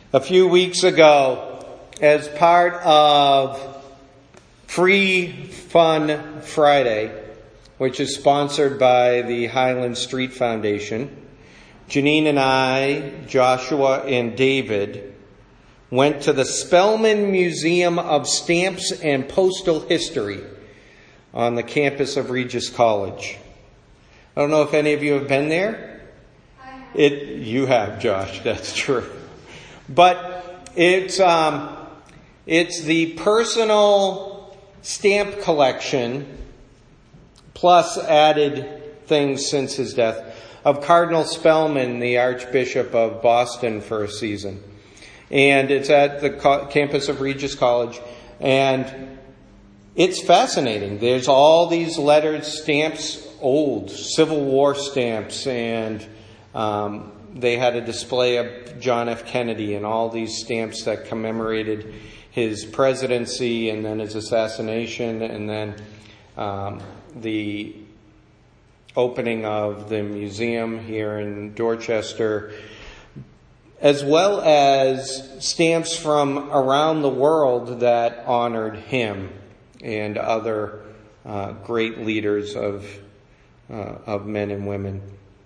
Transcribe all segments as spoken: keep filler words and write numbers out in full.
A few weeks ago, as part of Free Fun Friday, which is sponsored by the Highland Street Foundation, Janine and I, Joshua and David, went to the Spellman Museum of Stamps and Postal History on the campus of Regis College. I don't know if any of you have been there. It, you have, Josh, that's true. But it's um, it's the personal stamp collection, plus added things since his death, of Cardinal Spellman, the Archbishop of Boston, for a season. And it's at the co- campus of Regis College. And it's fascinating. There's all these lettered stamps, old Civil War stamps, and um, they had a display of John F. Kennedy and all these stamps that commemorated his presidency and then his assassination and then um, the opening of the museum here in Dorchester, as well as stamps from around the world that honored him and other uh, great leaders of uh, of men and women.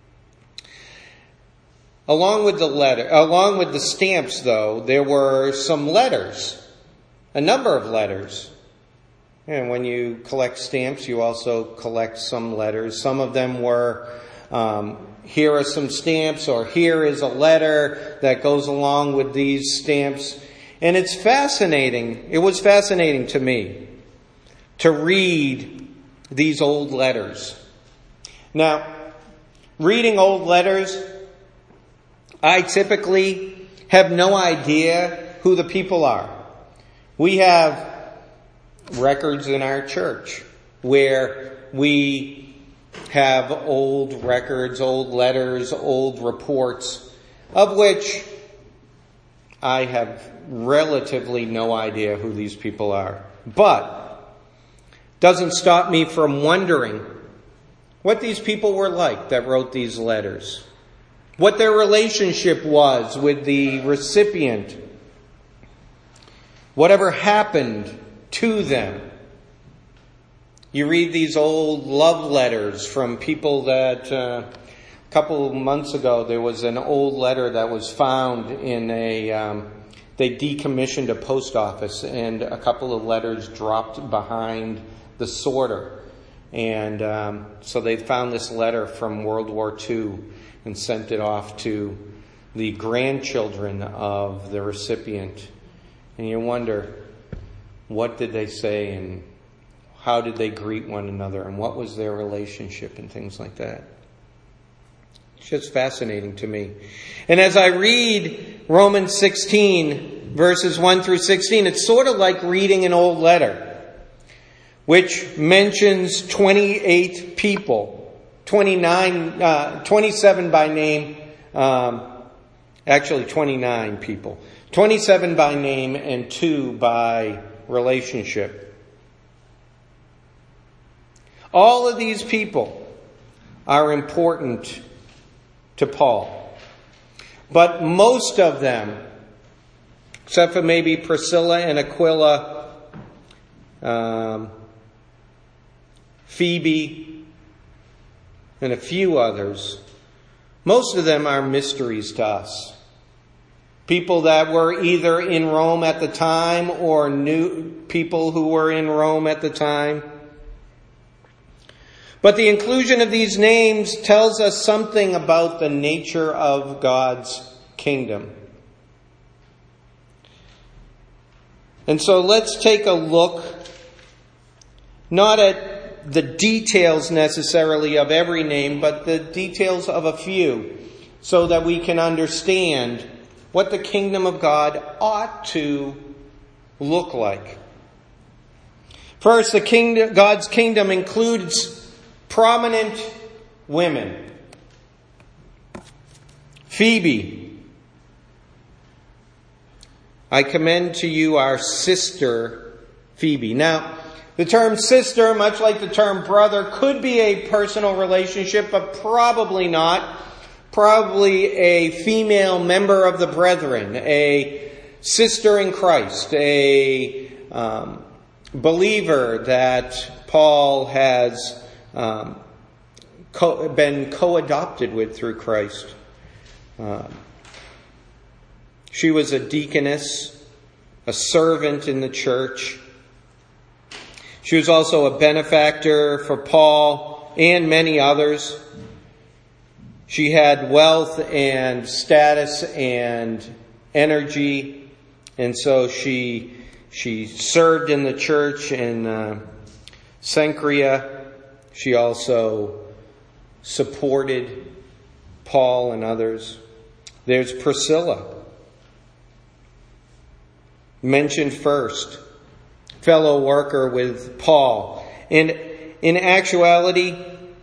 Along with the letter, along with the stamps, though, there were some letters, a number of letters. And when you collect stamps, you also collect some letters. Some of them were, um, here are some stamps, or here is a letter that goes along with these stamps. And it's fascinating. It was fascinating to me to read these old letters. Now, reading old letters, I typically have no idea who the people are. We have records in our church where we have old records, old letters, old reports, of which I have relatively no idea who these people are. But doesn't stop me from wondering what these people were like that wrote these letters, what their relationship was with the recipient, whatever happened to them. You read these old love letters from people that uh, a couple of months ago there was an old letter that was found in a um, they decommissioned a post office, and a couple of letters dropped behind the sorter, and um, so they found this letter from World War Two and sent it off to the grandchildren of the recipient. And you wonder, what did they say and how did they greet one another and what was their relationship and things like that? It's just fascinating to me. And as I read Romans sixteen, verses one through sixteen, it's sort of like reading an old letter, which mentions twenty-eight people. twenty-nine, uh, twenty-seven by name, um, actually twenty-nine people. twenty-seven by name and two by relationship. All of these people are important to Paul. But most of them, except for maybe Priscilla and Aquila, um, Phoebe, and a few others, most of them are mysteries to us. People that were either in Rome at the time or knew people who were in Rome at the time. But the inclusion of these names tells us something about the nature of God's kingdom. And so let's take a look, not at the details necessarily of every name, but the details of a few, so that we can understand what the kingdom of God ought to look like. First, the kingdom, God's kingdom includes prominent women. Phoebe, I commend to you our sister Phoebe. Now, the term sister, much like the term brother, could be a personal relationship, but probably not. probably a female member of the brethren, a sister in Christ, a um, believer that Paul has um, co- been co-adopted with through Christ. Um, she was a deaconess, a servant in the church. She was also a benefactor for Paul and many others. She had wealth and status and energy, and so she she served in the church in uh, Cenchrea. She also supported Paul and others. There's Priscilla, mentioned first, fellow worker with Paul. And in actuality,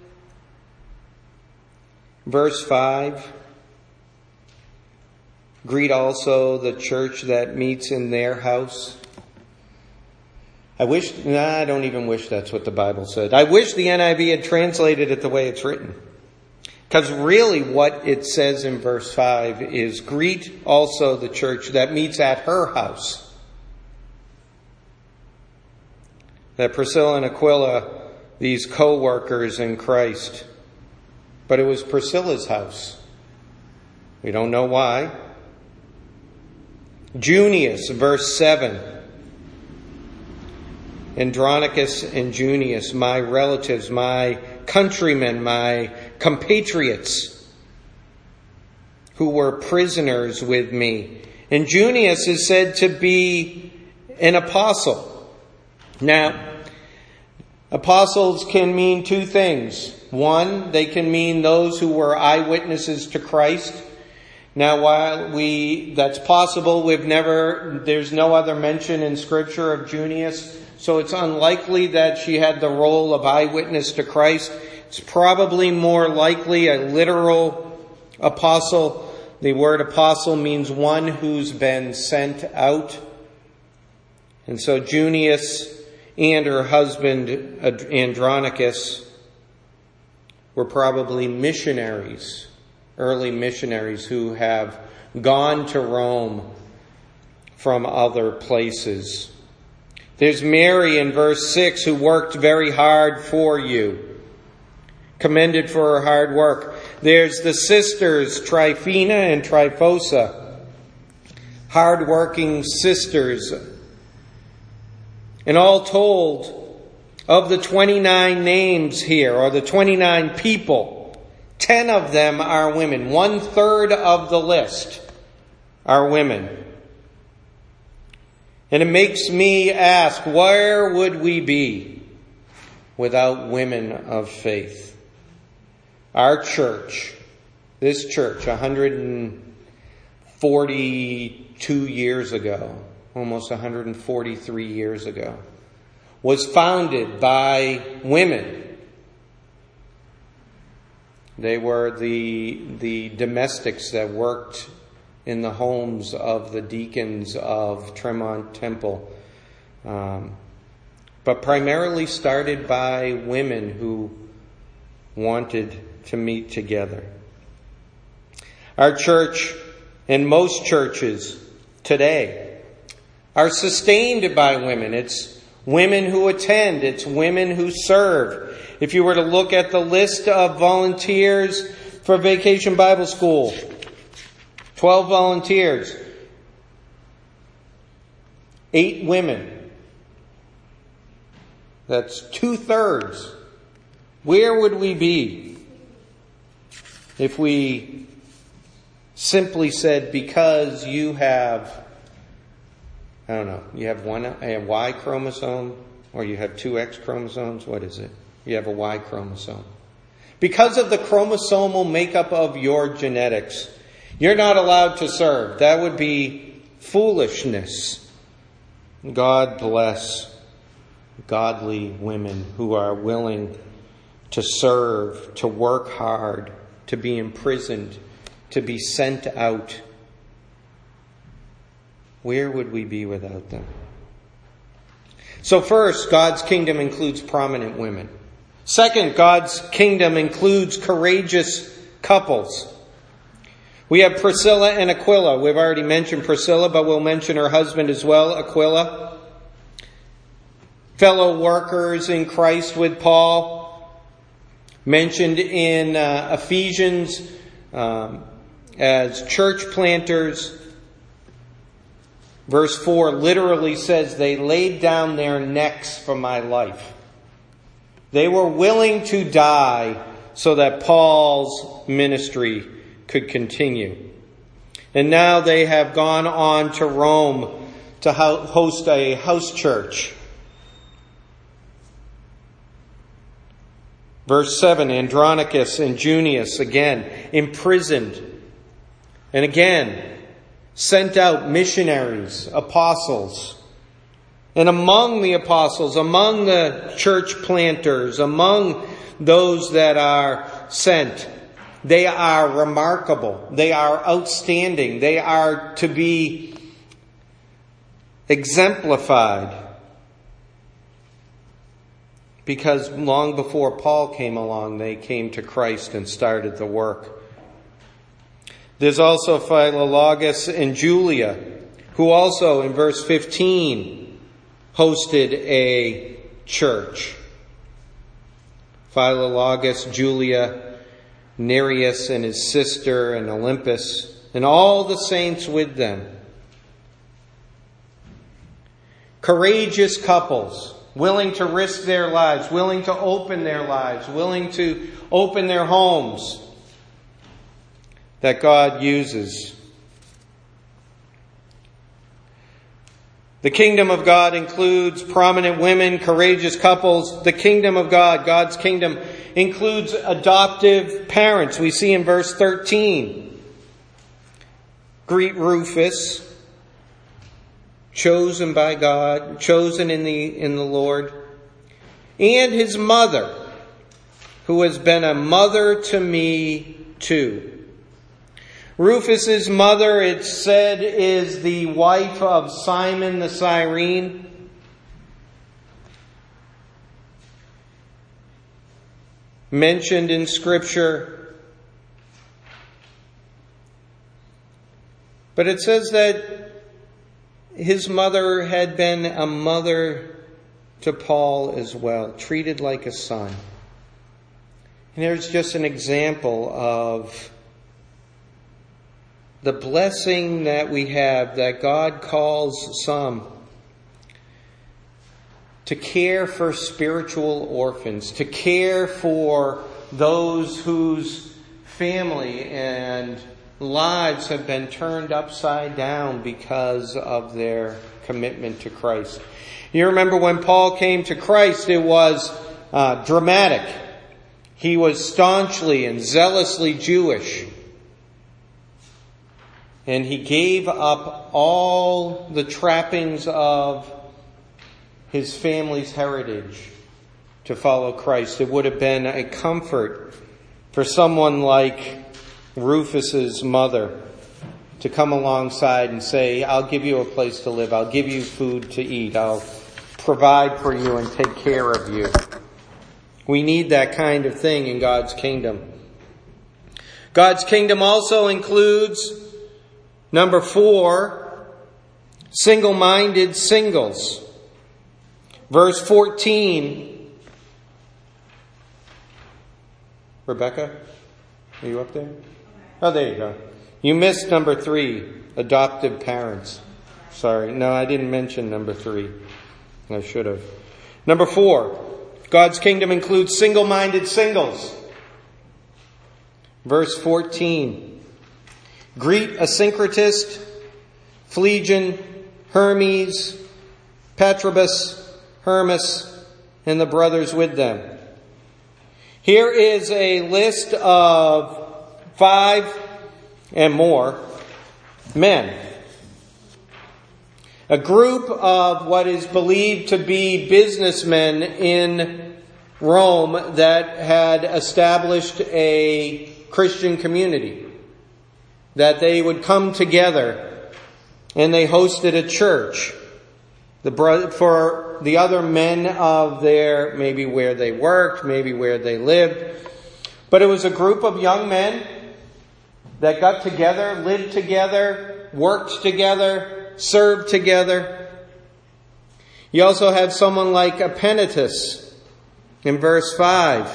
verse five, greet also the church that meets in their house. I wish, nah, I don't even wish that's what the Bible said. I wish the N I V had translated it the way it's written. Because really what it says in verse five is, greet also the church that meets at her house. That Priscilla and Aquila, these co-workers in Christ, but it was Priscilla's house. We don't know why. Junius, verse seven. Andronicus and Junius, my relatives, my countrymen, my compatriots, who were prisoners with me. And Junius is said to be an apostle. Now, apostles can mean two things. One, they can mean those who were eyewitnesses to Christ. Now, while we, that's possible, we've never, there's no other mention in Scripture of Junius, so it's unlikely that she had the role of eyewitness to Christ. It's probably more likely a literal apostle. The word apostle means one who's been sent out. And so Junius and her husband Andronicus were probably missionaries, early missionaries who have gone to Rome from other places. There's Mary in verse six, who worked very hard for you, commended for her hard work. There's the sisters Tryphena and Tryphosa, hard-working sisters. And all told, of the twenty-nine names here, or the twenty-nine people, ten of them are women. One third of the list are women. And it makes me ask, where would we be without women of faith? Our church, this church, one hundred forty-two years ago, almost one hundred forty-three years ago, was founded by women. They were the, the domestics that worked in the homes of the deacons of Tremont Temple. Um, but primarily started by women who wanted to meet together. Our church and most churches today are sustained by women. It's women who attend. It's women who serve. If you were to look at the list of volunteers for Vacation Bible School, twelve volunteers, eight women. That's two-thirds. Where would we be if we simply said, because you have, I don't know, you have one, a Y chromosome, or you have two X chromosomes? What is it? You have a Y chromosome. Because of the chromosomal makeup of your genetics, you're not allowed to serve. That would be foolishness. God bless godly women who are willing to serve, to work hard, to be imprisoned, to be sent out. Where would we be without them? So first, God's kingdom includes prominent women. Second, God's kingdom includes courageous couples. We have Priscilla and Aquila. We've already mentioned Priscilla, but we'll mention her husband as well, Aquila. Fellow workers in Christ with Paul. Mentioned in uh, Ephesians um, as church planters. Verse four literally says, they laid down their necks for my life. They were willing to die so that Paul's ministry could continue. And now they have gone on to Rome to host a house church. Verse seven, Andronicus and Junius, again, imprisoned. And again, sent out missionaries, apostles. And among the apostles, among the church planters, among those that are sent, they are remarkable. They are outstanding. They are to be exemplified. Because long before Paul came along, they came to Christ and started the work. There's also Philologus and Julia, who also in verse fifteen hosted a church. Philologus, Julia, Nereus and his sister, and Olympus, and all the saints with them. Courageous couples, willing to risk their lives, willing to open their lives, willing to open their homes, that God uses. The kingdom of God includes prominent women, courageous couples. The kingdom of God, God's kingdom, includes adoptive parents. We see in verse thirteen. Greet Rufus, chosen by God, chosen in the in the Lord, and his mother, who has been a mother to me too. Rufus's mother, it's said, is the wife of Simon the Cyrene. Mentioned in Scripture. But it says that his mother had been a mother to Paul as well, treated like a son. And there's just an example of the blessing that we have, that God calls some to care for spiritual orphans, to care for those whose family and lives have been turned upside down because of their commitment to Christ. You remember when Paul came to Christ, it was uh, dramatic. He was staunchly and zealously Jewish. And he gave up all the trappings of his family's heritage to follow Christ. It would have been a comfort for someone like Rufus's mother to come alongside and say, I'll give you a place to live. I'll give you food to eat. I'll provide for you and take care of you. We need that kind of thing in God's kingdom. God's kingdom also includes, number four, single-minded singles. Verse fourteen. Rebecca, are you up there? Oh, there you go. You missed number three, adoptive parents. Sorry, no, I didn't mention number three. I should have. Number four, God's kingdom includes single-minded singles. Verse fourteen. Greet a syncretist, Phlegon, Hermes, Patrobas, Hermas, and the brothers with them. Here is a list of five and more men. A group of what is believed to be businessmen in Rome that had established a Christian community. That they would come together and they hosted a church. The bro- for the other men of their, maybe where they worked, maybe where they lived. But it was a group of young men that got together, lived together, worked together, served together. You also have someone like Epaenetus in verse five.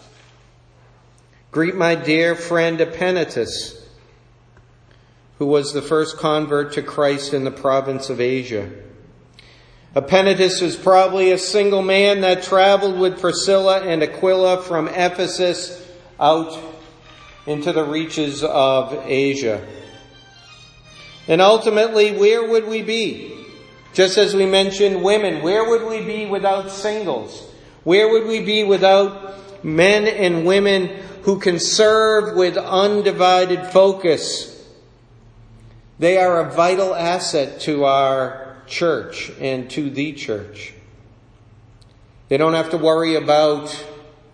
Greet my dear friend Epaenetus, who was the first convert to Christ in the province of Asia. Epaenetus was probably a single man that traveled with Priscilla and Aquila from Ephesus out into the reaches of Asia. And ultimately, where would we be? Just as we mentioned women, where would we be without singles? Where would we be without men and women who can serve with undivided focus? They are a vital asset to our church and to the church. They don't have to worry about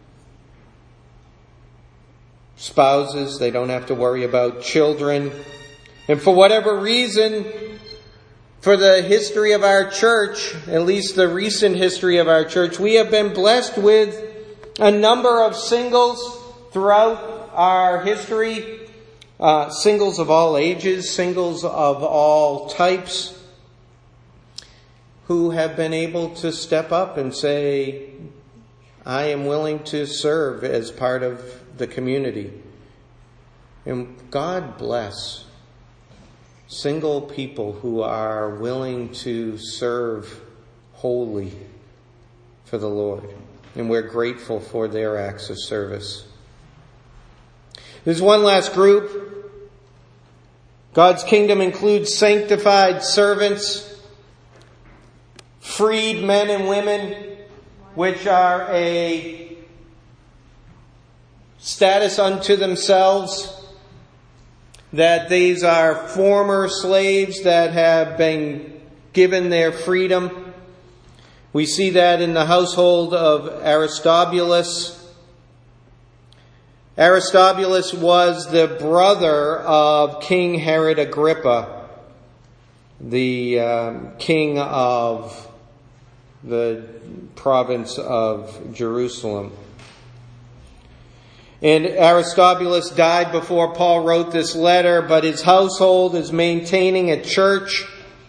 spouses. They don't have to worry about children. And for whatever reason, for the history of our church, at least the recent history of our church, we have been blessed with a number of singles throughout our history. Uh, singles of all ages, singles of all types, who have been able to step up and say, I am willing to serve as part of the community. And God bless single people who are willing to serve wholly for the Lord. And we're grateful for their acts of service. There's one last group. God's kingdom includes sanctified servants, freed men and women, which are a status unto themselves, that these are former slaves that have been given their freedom. We see that in the household of Aristobulus. Aristobulus was the brother of King Herod Agrippa, the um, king of the province of Jerusalem. And Aristobulus died before Paul wrote this letter, but his household is maintaining a church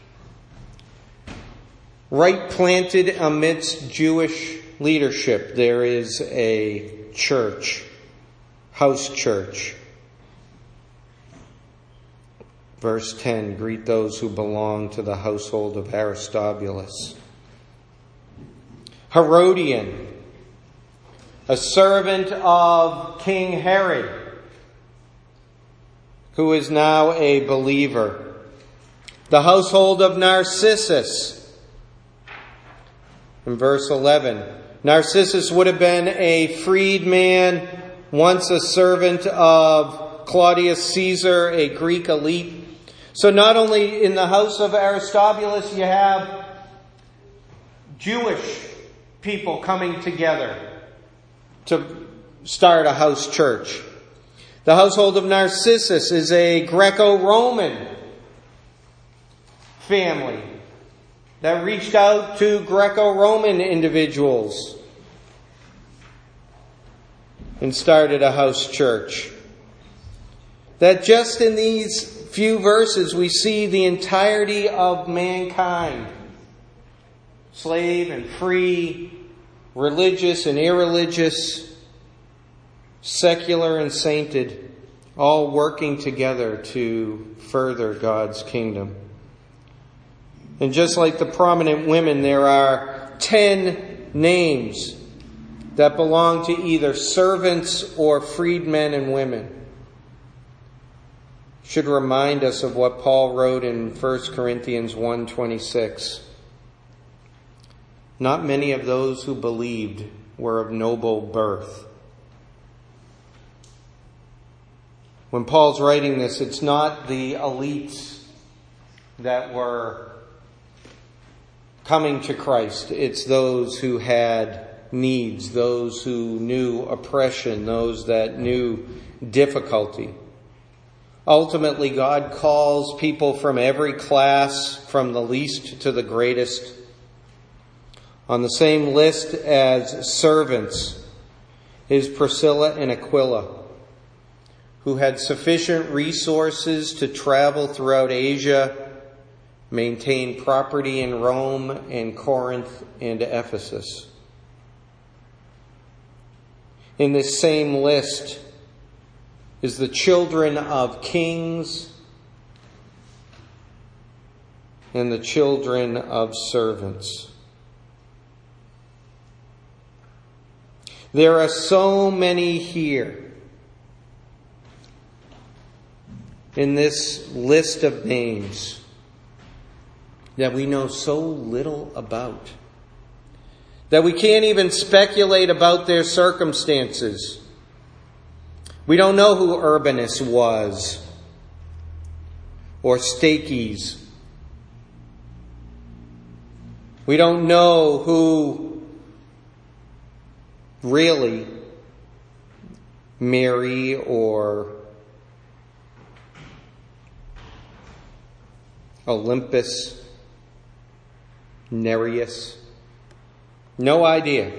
right planted amidst Jewish leadership. There is a church, house church. Verse ten, greet those who belong to the household of Aristobulus. Herodian, a servant of King Herod, who is now a believer. The household of Narcissus. In verse eleven, Narcissus would have been a freedman, once a servant of Claudius Caesar, a Greek elite. So not only in the house of Aristobulus you have Jewish people coming together to start a house church. The household of Narcissus is a Greco-Roman family that reached out to Greco-Roman individuals and started a house church. That just in these few verses we see the entirety of mankind, slave and free, religious and irreligious, secular and sainted, all working together to further God's kingdom. And just like the prominent women, there are ten names that belong to either servants or freedmen and women. Should remind us of what Paul wrote in First Corinthians one twenty-six. Not many of those who believed were of noble birth. When Paul's writing this, it's not the elites that were coming to Christ. It's those who had needs, those who knew oppression, those that knew difficulty. Ultimately, God calls people from every class, from the least to the greatest. On the same list as servants is Priscilla and Aquila, who had sufficient resources to travel throughout Asia, maintain property in Rome and Corinth and Ephesus. In this same list is the children of kings and the children of servants. There are so many here in this list of names that we know so little about, that we can't even speculate about their circumstances. We don't know who Urbanus was, or Stachys. We don't know who really Mary or Olympus Nereus. No idea.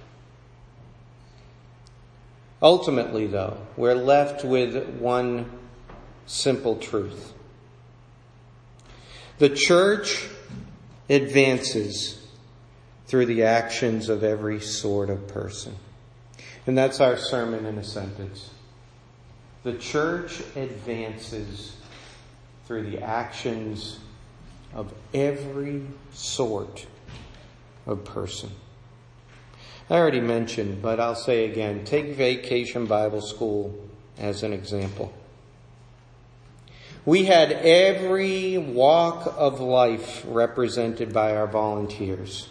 Ultimately, though, we're left with one simple truth. The church advances through the actions of every sort of person. And that's our sermon in a sentence. The church advances through the actions of every sort of person. I already mentioned, but I'll say again, take Vacation Bible School as an example. We had every walk of life represented by our volunteers.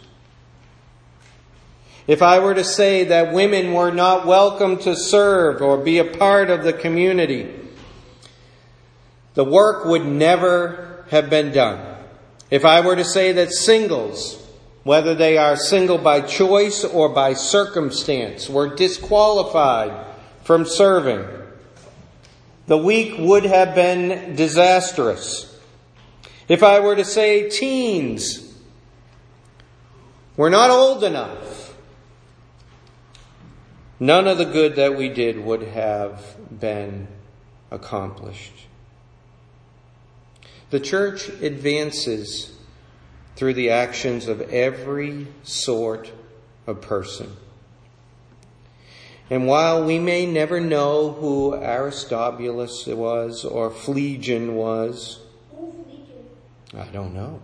If I were to say that women were not welcome to serve or be a part of the community, the work would never have been done. If I were to say that singles, whether they are single by choice or by circumstance, were disqualified from serving, the week would have been disastrous. If I were to say teens were not old enough, none of the good that we did would have been accomplished. The church advances through the actions of every sort of person. And while we may never know who Aristobulus was or Phlegon was, I don't know.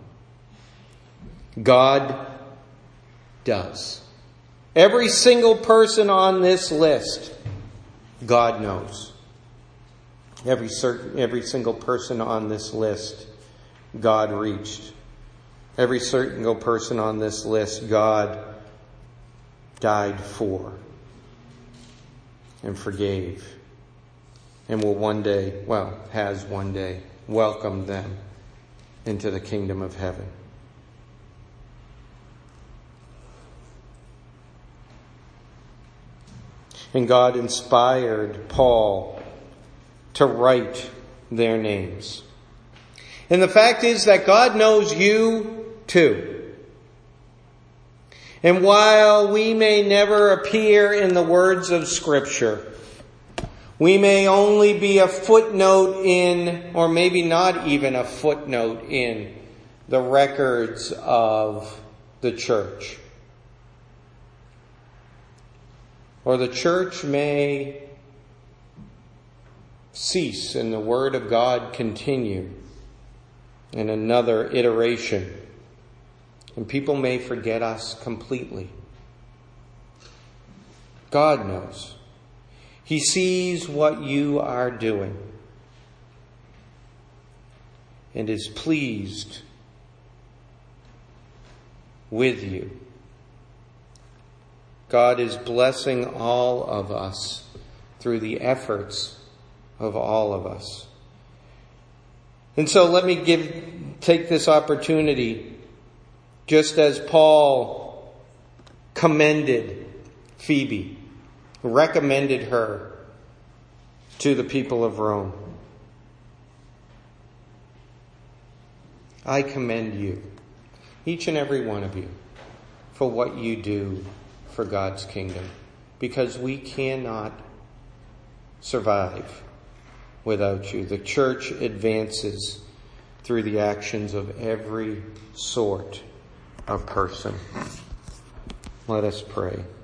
God does. Every single person on this list, God knows. Every certain, every single person on this list, God reached. Every single person on this list, God died for and forgave, and will one day, well, has one day welcomed them into the kingdom of heaven. And God inspired Paul to write their names. And the fact is that God knows you too. And while we may never appear in the words of Scripture, we may only be a footnote in, or maybe not even a footnote in, the records of the church. Or the church may cease and the Word of God continue in another iteration. And people may forget us completely. God knows. He sees what you are doing and is pleased with you. God is blessing all of us through the efforts of all of us. And so let me give take this opportunity, just as Paul commended Phoebe, recommended her to the people of Rome. I commend you, each and every one of you, for what you do for God's kingdom, because we cannot survive without you. The church advances through the actions of every sort of person. Let us pray.